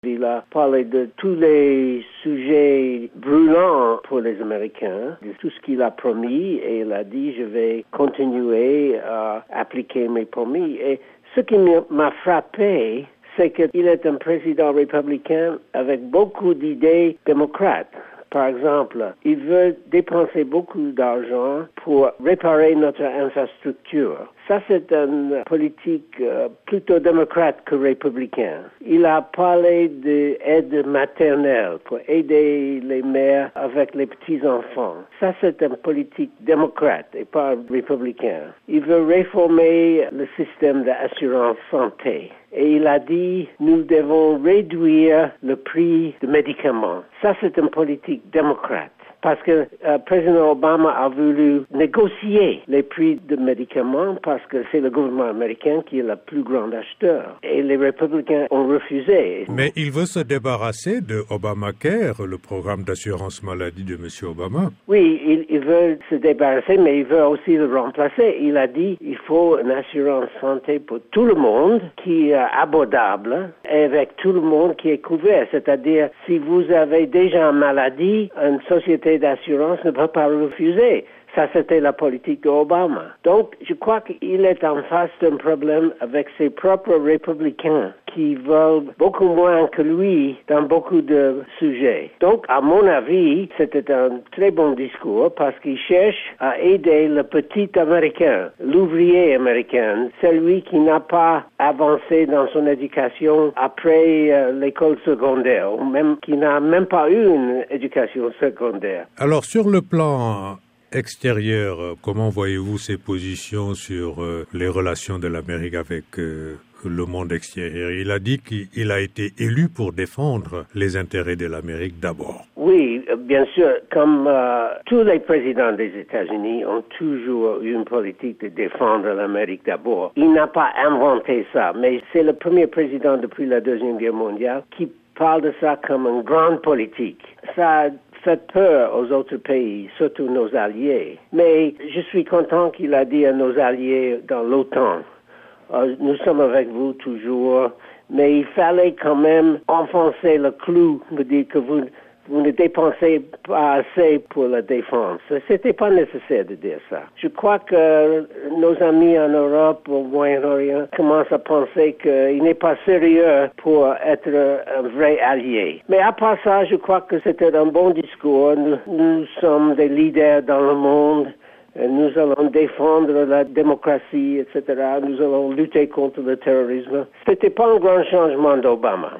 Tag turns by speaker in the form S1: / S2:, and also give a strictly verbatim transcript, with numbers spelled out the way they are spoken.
S1: Il a parlé de tous les sujets brûlants pour les Américains, de tout ce qu'il a promis, et il a dit, je vais continuer à appliquer mes promis. Et ce qui m'a frappé, c'est qu'il est un président républicain avec beaucoup d'idées démocrates. Par exemple, il veut dépenser beaucoup d'argent pour réparer notre infrastructure. Ça, c'est une politique euh, plutôt démocrate que républicaine. Il a parlé d'aide maternelle pour aider les mères avec les petits-enfants. Ça, c'est une politique démocrate et pas républicaine. Il veut réformer le système d'assurance santé. Et il a dit, nous devons réduire le prix des médicaments. Ça, c'est une politique démocrate. Parce que le euh, président Obama a voulu négocier les prix des médicaments parce que c'est le gouvernement américain qui est le plus grand acheteur. Et les républicains ont refusé.
S2: Mais il veut se débarrasser de Obamacare, le programme d'assurance maladie de M. Obama.
S1: Oui, il, il veut se débarrasser, mais il veut aussi le remplacer. Il a dit qu'il faut une assurance santé pour tout le monde qui est abordable et avec tout le monde qui est couvert. C'est-à-dire, si vous avez déjà une maladie, une société d'assurance ne peut pas refuser. Ça, c'était la politique d'Obama. Donc, je crois qu'il est en face d'un problème avec ses propres républicains qui veulent beaucoup moins que lui dans beaucoup de sujets. Donc, à mon avis, c'était un très bon discours parce qu'il cherche à aider le petit Américain, l'ouvrier américain, celui qui n'a pas avancé dans son éducation après euh, l'école secondaire, ou même qui n'a même pas eu une éducation secondaire.
S2: Alors, sur le plan extérieur, comment voyez-vous ses positions sur euh, les relations de l'Amérique avec euh, le monde extérieur? Il a dit qu'il a été élu pour défendre les intérêts de l'Amérique d'abord.
S1: Oui, bien sûr, comme euh, tous les présidents des États-Unis ont toujours eu une politique de défendre l'Amérique d'abord. Il n'a pas inventé ça, mais c'est le premier président depuis la Deuxième Guerre mondiale qui parle de ça comme une grande politique. Ça fait peur aux autres pays, surtout nos alliés. Mais je suis content qu'il a dit à nos alliés dans l'OTAN, euh, nous sommes avec vous toujours, mais il fallait quand même enfoncer le clou, me dire que vous, vous ne dépensez pas assez pour la défense. C'était pas nécessaire de dire ça. Je crois que nos amis en Europe, au Moyen-Orient, commencent à penser qu'il n'est pas sérieux pour être un vrai allié. Mais à part ça, je crois que c'était un bon discours. Nous, nous sommes des leaders dans le monde. Nous allons défendre la démocratie, et cetera. Nous allons lutter contre le terrorisme. C'était pas un grand changement d'Obama.